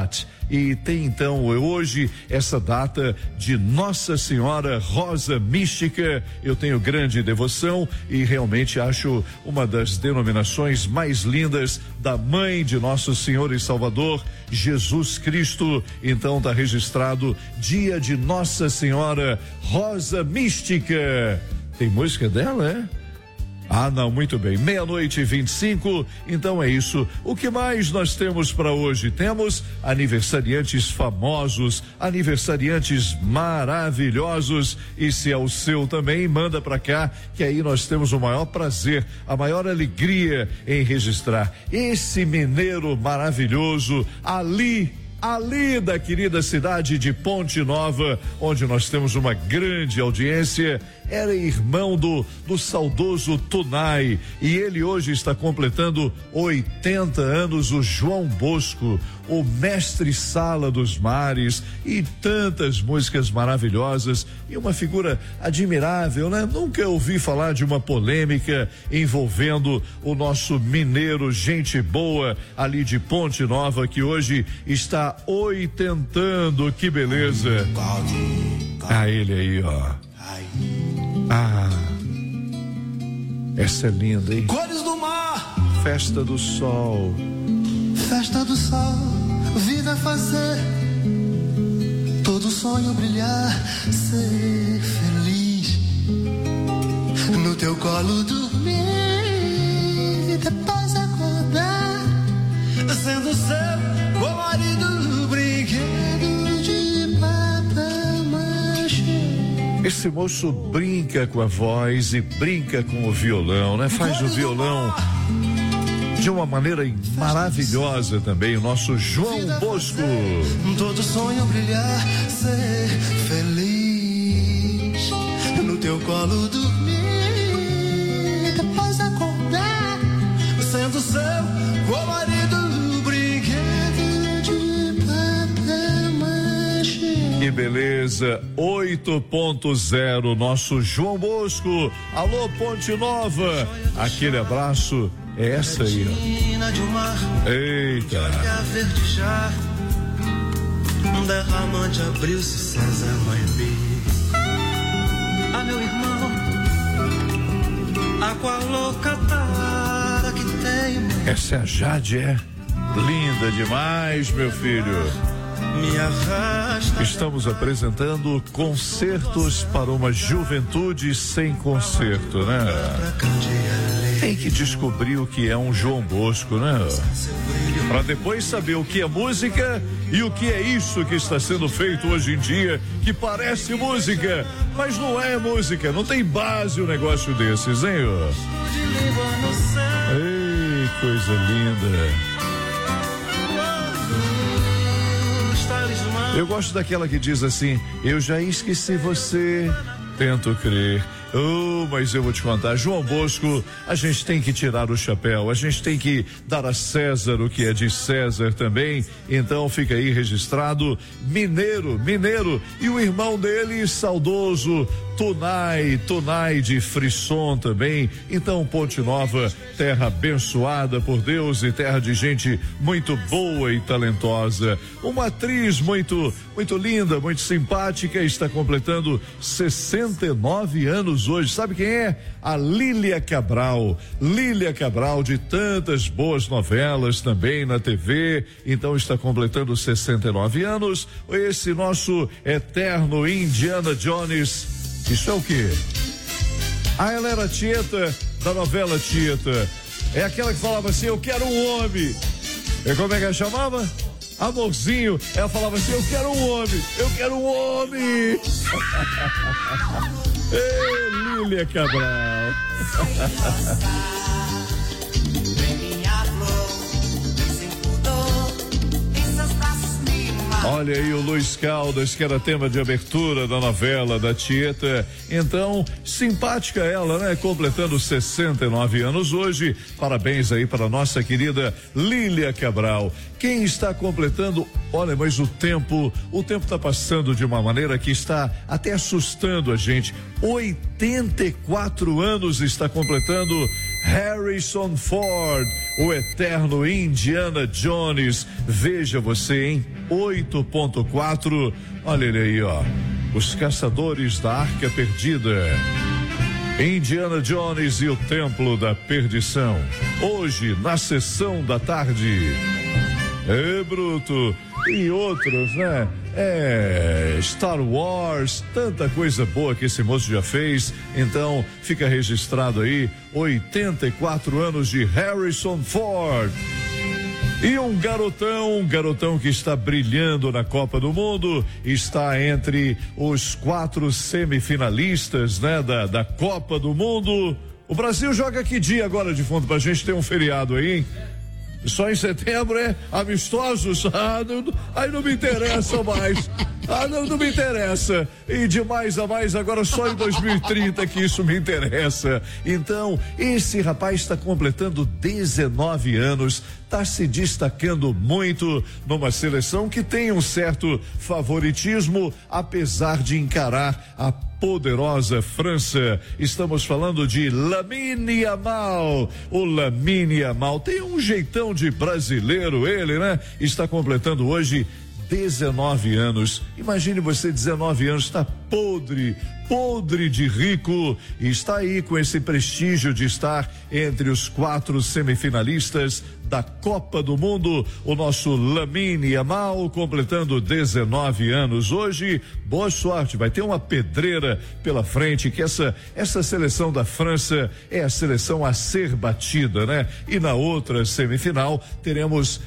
e tem então hoje essa data de Nossa Senhora Rosa Mística. Eu tenho grande devoção e realmente acho uma das denominações mais lindas da mãe de nosso Senhor e Salvador Jesus Cristo. Então tá registrado dia de Nossa Senhora Rosa Mística. Tem música dela, é? Ah, não, muito bem. Meia-noite e vinte e cinco. Então é isso. O que mais nós temos para hoje? Temos aniversariantes famosos, aniversariantes maravilhosos. E se é o seu também, manda para cá, que aí nós temos o maior prazer, a maior alegria em registrar esse mineiro maravilhoso, Ali. Ali da querida cidade de Ponte Nova, onde nós temos uma grande audiência. Era irmão do, do saudoso Tunai, e ele hoje está completando oitenta anos, o João Bosco, o mestre Sala dos Mares, e tantas músicas maravilhosas, e uma figura admirável, né? Nunca ouvi falar de uma polêmica envolvendo o nosso mineiro, gente boa, ali de Ponte Nova, que hoje está oitentando, que beleza. Ah, ele aí, ó. Ah, essa é linda, hein? Cores do mar, Festa do Sol. festa do sol, vida fazer, todo sonho brilhar, ser feliz, no teu colo dormir, depois acordar, sendo seu colorido brinquedo de papel machê. Esse moço brinca com a voz e brinca com o violão, né? Faz o violão de uma maneira maravilhosa também, o nosso João Bosco. Todo sonho brilhar, ser feliz, no teu colo dormir, depois acordar, sendo seu colorido brinquedo de papel machê. Que beleza, oito ponto zero, nosso João Bosco. Alô, Ponte Nova, aquele abraço. É essa aí, ó. Eita. Um derramante abriu-se, César Maibi. Ah, meu irmão, a qual louca tara que tem. Essa é a Jade, é? Linda demais, meu filho. Me arrasta. Estamos apresentando concertos para uma juventude sem concerto, né? Tem que descobrir o que é um João Bosco, né? Para depois saber o que é música e o que é isso que está sendo feito hoje em dia, que parece música, mas não é música, não tem base um negócio desses, hein? Ei, coisa linda. Eu gosto daquela que diz assim: eu já esqueci você, tento crer. Oh, mas eu vou te contar, João Bosco, a gente tem que tirar o chapéu, a gente tem que dar a César o que é de César também. Então fica aí registrado, mineiro, mineiro, e o irmão dele, saudoso Tunai, Tunai de Frisson também. Então Ponte Nova, terra abençoada por Deus e terra de gente muito boa e talentosa. Uma atriz muito, muito linda, muito simpática, está completando sessenta e nove anos hoje. Sabe quem é? A Lília Cabral. Lília Cabral, de tantas boas novelas também na T V. Então está completando sessenta e nove anos. Esse nosso eterno Indiana Jones. Isso é o quê? Ah, ela era a Tieta da novela Tieta. É aquela que falava assim: eu quero um homem. E como é que ela chamava? Amorzinho. Ela falava assim: eu quero um homem, eu quero um homem. Ei, Lília Cabral. Olha aí o Luiz Caldas, que era tema de abertura da novela da Tieta. Então, simpática ela, né? Completando sessenta e nove anos hoje. Parabéns aí para nossa querida Lília Cabral. Quem está completando, olha, mas o tempo, o tempo está passando de uma maneira que está até assustando a gente. oitenta e quatro anos está completando Harrison Ford, o eterno Indiana Jones. Veja você, hein? oito ponto quatro. Olha ele aí, ó. Os Caçadores da Arca Perdida. Indiana Jones e o Templo da Perdição. Hoje, na sessão da tarde. É, Bruto. E outros, né? É, Star Wars, tanta coisa boa que esse moço já fez. Então, fica registrado aí, oitenta e quatro anos de Harrison Ford. E um garotão, um garotão que está brilhando na Copa do Mundo, está entre os quatro semifinalistas, né, da, da Copa do Mundo. O Brasil joga que dia agora, de fundo, pra gente ter um feriado aí, hein? Só em setembro, é? Amistosos? Ah, não, aí não me interessa mais. Ah, não, não me interessa. E de mais a mais, agora só em dois mil e trinta que isso me interessa. Então, esse rapaz está completando dezenove anos, está se destacando muito numa seleção que tem um certo favoritismo, apesar de encarar a poderosa França. Estamos falando de Lamine Yamal. O Lamine Yamal tem um jeitão de brasileiro, ele, né? Está completando hoje dezenove anos. Imagine você, dezenove anos, está podre, podre de rico, e está aí com esse prestígio de estar entre os quatro semifinalistas da Copa do Mundo. O nosso Lamine Yamal completando dezenove anos hoje. Boa sorte, vai ter uma pedreira pela frente, que essa essa seleção da França é a seleção a ser batida, né? E na outra semifinal teremos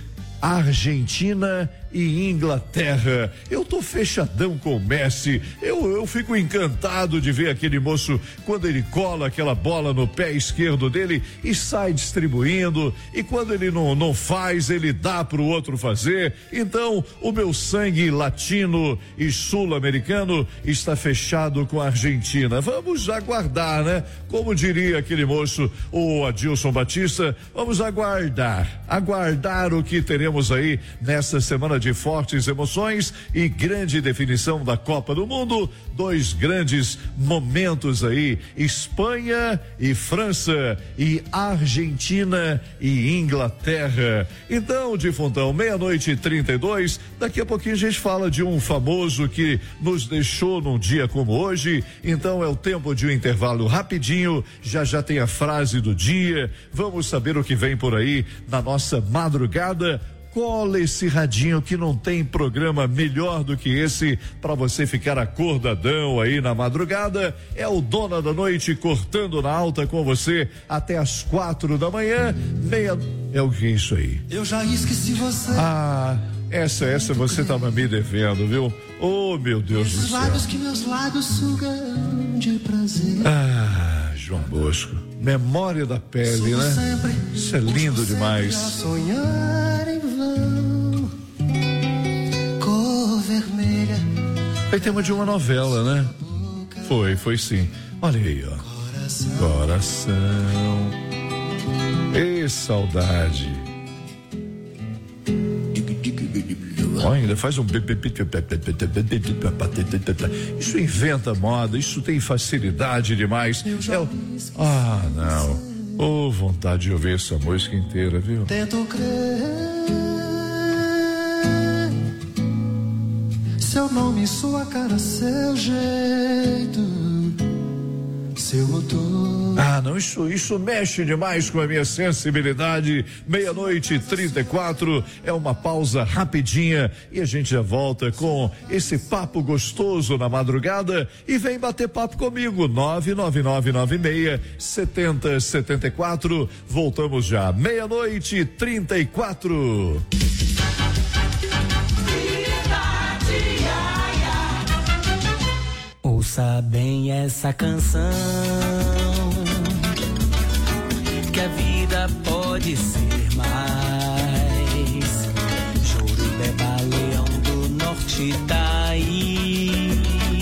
Argentina e Inglaterra. Eu tô fechadão com o Messi. Eu, eu fico encantado de ver aquele moço quando ele cola aquela bola no pé esquerdo dele e sai distribuindo, e quando ele não, não faz, ele dá pro outro fazer. Então, o meu sangue latino e sul-americano está fechado com a Argentina. Vamos aguardar, né? Como diria aquele moço, o Adilson Batista, vamos aguardar, aguardar o que teremos aí nessa semana de fortes emoções e grande definição da Copa do Mundo. Dois grandes momentos aí, Espanha e França, e Argentina e Inglaterra. Então, Difuntão, meia-noite e trinta e dois, daqui a pouquinho a gente fala de um famoso que nos deixou num dia como hoje. Então é o tempo de um intervalo rapidinho, já já tem a frase do dia, vamos saber o que vem por aí na nossa madrugada. Cola esse radinho que não tem programa melhor do que esse para você ficar acordadão aí na madrugada. É o Dona da Noite cortando na alta com você até as quatro da manhã. Meia... É o que é isso aí? Eu já esqueci você. Ah, essa, essa você tava me devendo, viu? Oh, meu Deus do céu. Os lábios que meus lábios sugam de prazer. Ah, João Bosco. Memória da pele, né? Isso é lindo demais. Sonhar em vão, cor vermelha. Foi tema de uma novela, né? Foi, foi sim. Olha aí, ó. Coração. Coração. Ei, saudade. Oh, ainda faz um. Isso inventa moda, isso tem facilidade demais. É o... Ah, não. Ô, oh, vontade de ouvir essa música inteira, viu? Tento crer. Seu nome, sua cara, seu jeito, seu motor. Ah, não, isso, isso mexe demais com a minha sensibilidade. Meia-noite e trinta e quatro, é uma pausa rapidinha e a gente já volta com esse papo gostoso na madrugada. E vem bater papo comigo, nove nove nove nove seis, sete zero sete quatro. Voltamos já, meia-noite e trinta e quatro. Ouça bem essa canção, que a vida pode ser mais. Jorubeba, Leão do Norte tá aí,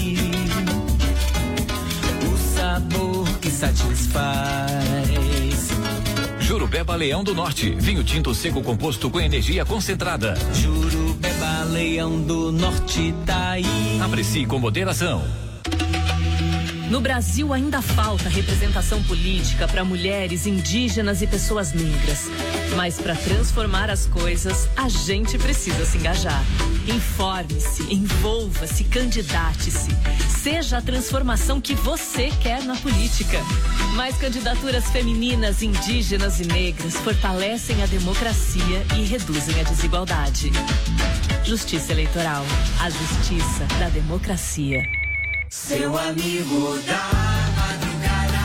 o sabor que satisfaz. Jurubeba Leão do Norte, vinho tinto seco composto com energia concentrada. Jurubeba Leão do Norte tá aí. Aprecie com moderação. No Brasil ainda falta representação política para mulheres, indígenas e pessoas negras. Mas para transformar as coisas, a gente precisa se engajar. Informe-se, envolva-se, candidate-se. Seja a transformação que você quer na política. Mais candidaturas femininas, indígenas e negras fortalecem a democracia e reduzem a desigualdade. Justiça Eleitoral. A justiça da democracia. Seu amigo da madrugada,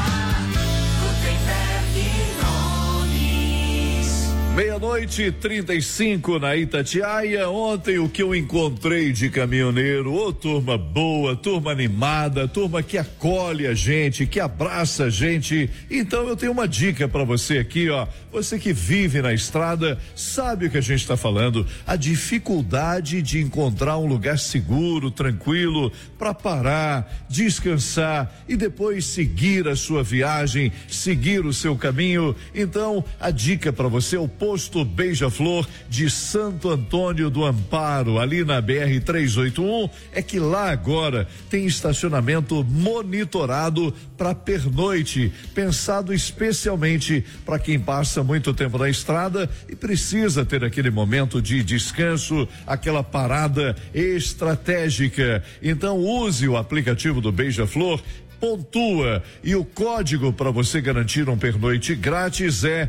Gutenberg Nunes. Meia-noite e trinta e cinco na Itatiaia. Ontem o que eu encontrei de caminhoneiro, ô turma boa, turma animada, turma que acolhe a gente, que abraça a gente. Então eu tenho uma dica para você aqui, ó. Você que vive na estrada, sabe o que a gente está falando, a dificuldade de encontrar um lugar seguro, tranquilo, para parar, descansar e depois seguir a sua viagem, seguir o seu caminho. Então, a dica para você é o posto Beija-Flor de Santo Antônio do Amparo, ali na B R trezentos e oitenta e um, é que lá agora tem estacionamento monitorado para pernoite, pensado especialmente para quem passa muito tempo na estrada e precisa ter aquele momento de descanso, aquela parada estratégica. Então use o aplicativo do Beija-Flor, pontua, e o código para você garantir um pernoite grátis é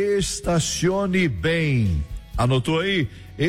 Estacione Bem. Anotou aí?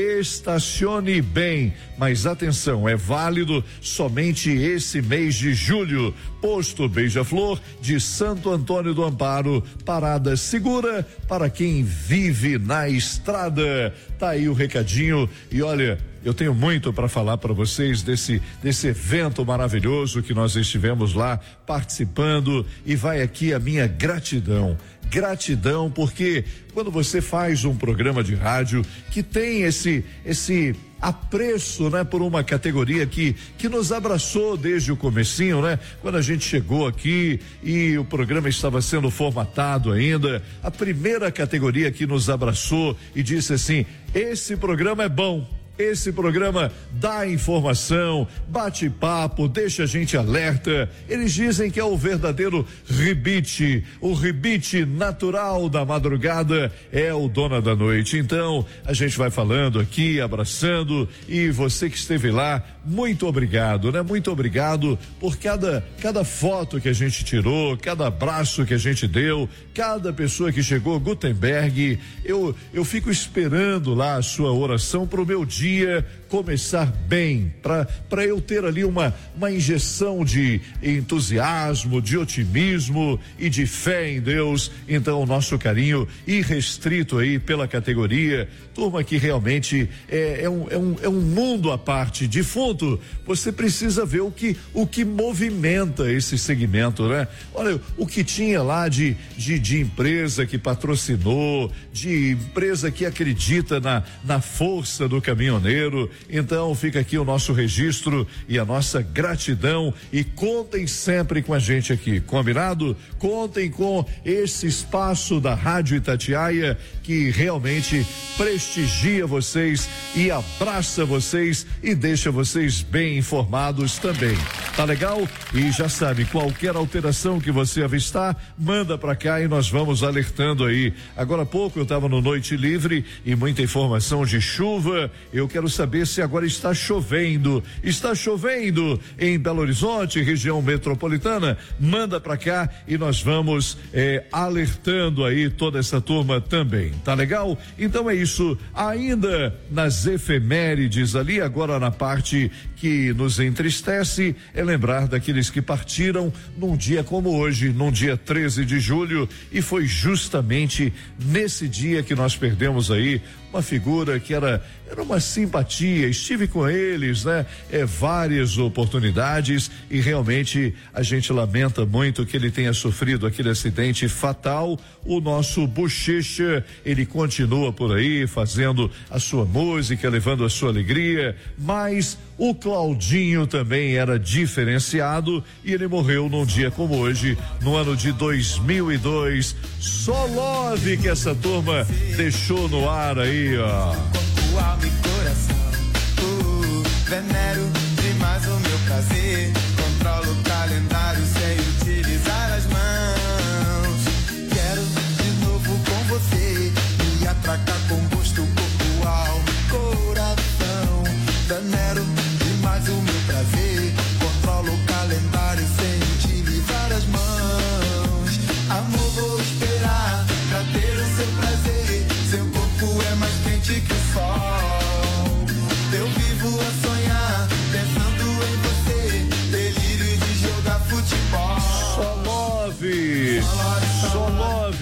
Estacione Bem, mas atenção, é válido somente esse mês de julho. Posto Beija-Flor de Santo Antônio do Amparo, parada segura para quem vive na estrada. Tá aí o recadinho. E olha, eu tenho muito para falar para vocês desse desse evento maravilhoso que nós estivemos lá participando, e vai aqui a minha gratidão. Gratidão, porque quando você faz um programa de rádio que tem esse esse apreço, né, por uma categoria que que nos abraçou desde o comecinho, né? Quando a gente chegou aqui e o programa estava sendo formatado ainda, a primeira categoria que nos abraçou e disse assim: esse programa é bom. Esse programa dá informação, bate papo, deixa a gente alerta. Eles dizem que é o verdadeiro rebite, o rebite natural da madrugada é o Dona da Noite. Então, a gente vai falando aqui, abraçando, e você que esteve lá, muito obrigado, né? Muito obrigado por cada, cada foto que a gente tirou, cada abraço que a gente deu, cada pessoa que chegou. Gutenberg, eu, eu fico esperando lá a sua oração pro meu dia começar bem, para para eu ter ali uma uma injeção de entusiasmo, de otimismo e de fé em Deus. Então, o nosso carinho irrestrito aí pela categoria, turma que realmente é, é, um, é, um, é um mundo à parte. Defunto, você precisa ver o que o que movimenta esse segmento, né? Olha, o que tinha lá de, de, de empresa que patrocinou, de empresa que acredita na, na força do caminhoneiro. Então fica aqui o nosso registro e a nossa gratidão, e contem sempre com a gente aqui, combinado? Contem com esse espaço da Rádio Itatiaia que realmente prestigia vocês e abraça vocês e deixa vocês bem informados também. Tá legal? E já sabe, qualquer alteração que você avistar, manda pra cá e nós vamos alertando aí. Agora há pouco eu estava no Noite Livre e muita informação de chuva. Eu quero saber se agora está chovendo. Está chovendo em Belo Horizonte, região metropolitana? Manda pra cá e nós vamos eh, alertando aí toda essa turma também. Tá legal? Então é isso. Ainda nas efemérides ali, agora na parte que nos entristece, é lembrar daqueles que partiram num dia como hoje, num dia treze de julho, e foi justamente nesse dia que nós perdemos aí uma figura que era era uma simpatia. Estive com eles, né? É, várias oportunidades, e realmente a gente lamenta muito que ele tenha sofrido aquele acidente fatal. O nosso Bochecha, ele continua por aí fazendo a sua música, levando a sua alegria, mas o Claudinho também era diferenciado e ele morreu num dia como hoje, no ano de dois mil e dois. Só love que essa turma deixou no ar aí, ó. Alma e coração, uh, venero demais o meu prazer, controlo o calendário sem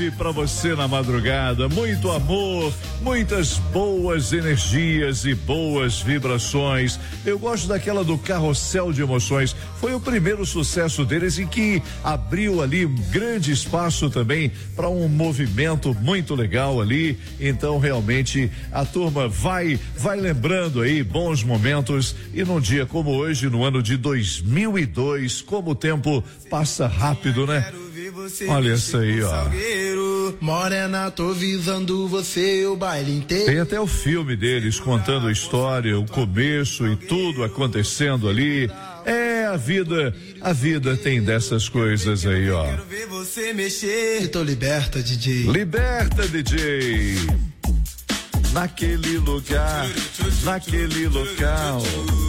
leve pra você na madrugada, muito amor, muitas boas energias e boas vibrações. Eu gosto daquela do Carrossel de Emoções, foi o primeiro sucesso deles e que abriu ali um grande espaço também para um movimento muito legal ali. Então realmente a turma vai vai lembrando aí bons momentos e num dia como hoje, no ano de dois mil e dois, como o tempo passa rápido, né? Olha isso aí, ó. Morena, tô visando você o baile inteiro. Tem até o filme deles contando a história, o começo e tudo acontecendo ali. É a vida, a vida tem dessas coisas aí, ó. Quero ver você mexer. Tô liberta, D J. Liberta, D J. Naquele lugar, naquele local.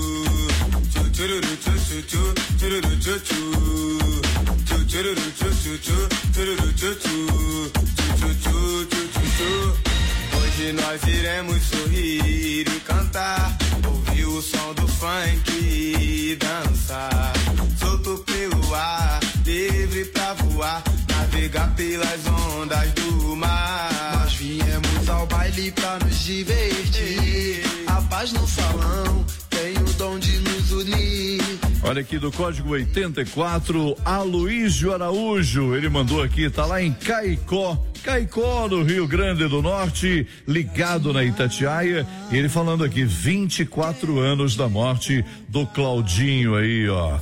Hoje nós iremos sorrir e cantar, ouvir o som do funk e dançar. Solto pelo ar, livre pra voar, navegar pelas ondas do mar. Nós viemos ao baile pra nos divertir, a paz no salão tem o dom de nos unir. Olha aqui do código oitenta e quatro, Aloísio Araújo, ele mandou aqui, tá lá em Caicó, Caicó, no Rio Grande do Norte, ligado na Itatiaia, e ele falando aqui, vinte e quatro anos da morte do Claudinho aí, ó.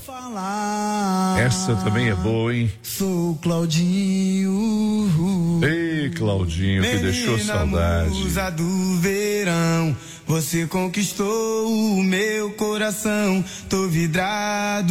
Essa também é boa, hein? Sou Claudinho. Ei, Claudinho, que deixou saudade. Musa do verão, você conquistou o meu coração, tô vidrado.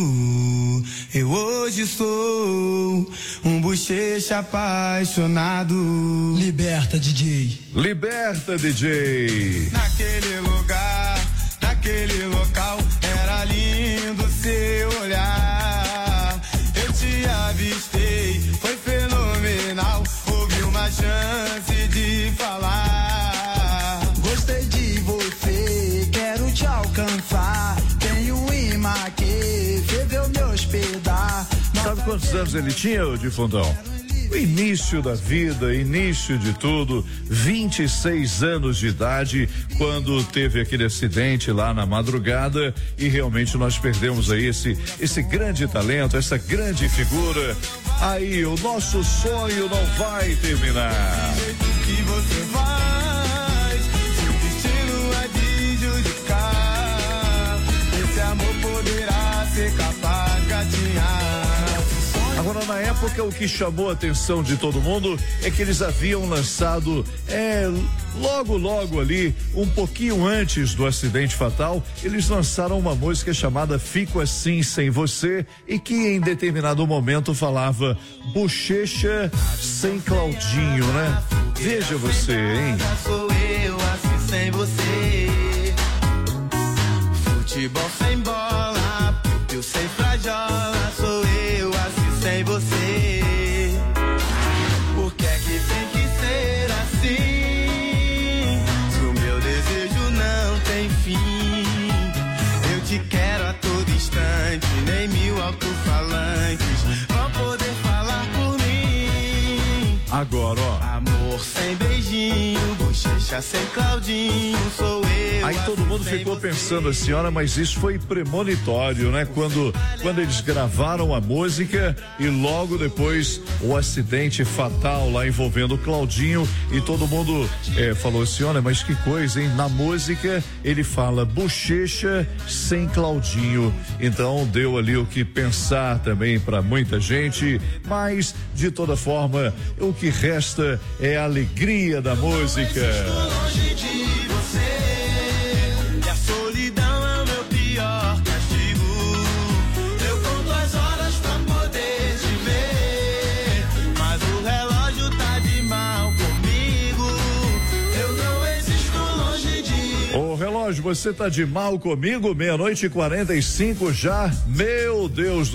Eu hoje sou um bochecha apaixonado. Liberta, D J. Liberta, D J. Naquele lugar, naquele local, era lindo seu olhar. Eu te avistei, foi fenomenal. Houve uma chance de falar. Gostei de você, quero te alcançar. Tenho um imã que fez eu me hospedar. Sabe quantos anos ele tinha, ô Difundão? O início da vida, início de tudo, vinte e seis anos de idade, quando teve aquele acidente lá na madrugada e realmente nós perdemos aí esse, esse grande talento, essa grande figura. Aí o nosso sonho não vai terminar. Que você faz, seu destino é de judicar. Esse amor poderá ser capaz de gatinhar. Agora, na época, o que chamou a atenção de todo mundo é que eles haviam lançado, é, logo, logo ali, um pouquinho antes do acidente fatal, eles lançaram uma música chamada Fico Assim Sem Você e que em determinado momento falava bochecha sem Claudinho, né? Veja você, hein? Sou eu assim sem você. Futebol sem bola, piu-piu sem frajola, sou eu assim sem você. Por que é que tem que ser assim? Se o meu desejo não tem fim, eu te quero a todo instante, nem mil alto-falantes vão poder falar por mim. Agora, ó. Amor sem beijinho, bochecha sem Claudinho, sou eu. Aí todo mundo ficou pensando assim, olha, mas isso foi premonitório, né? Quando, quando eles gravaram a música e logo depois o acidente fatal lá envolvendo o Claudinho e todo mundo eh, falou assim, olha, mas que coisa, hein? Na música ele fala bochecha sem Claudinho, então deu ali o que pensar também para muita gente, mas de toda forma o que resta é a alegria da música. Longe de você. Você tá de mal comigo? Meia-noite e quarenta e cinco já? Meu Deus do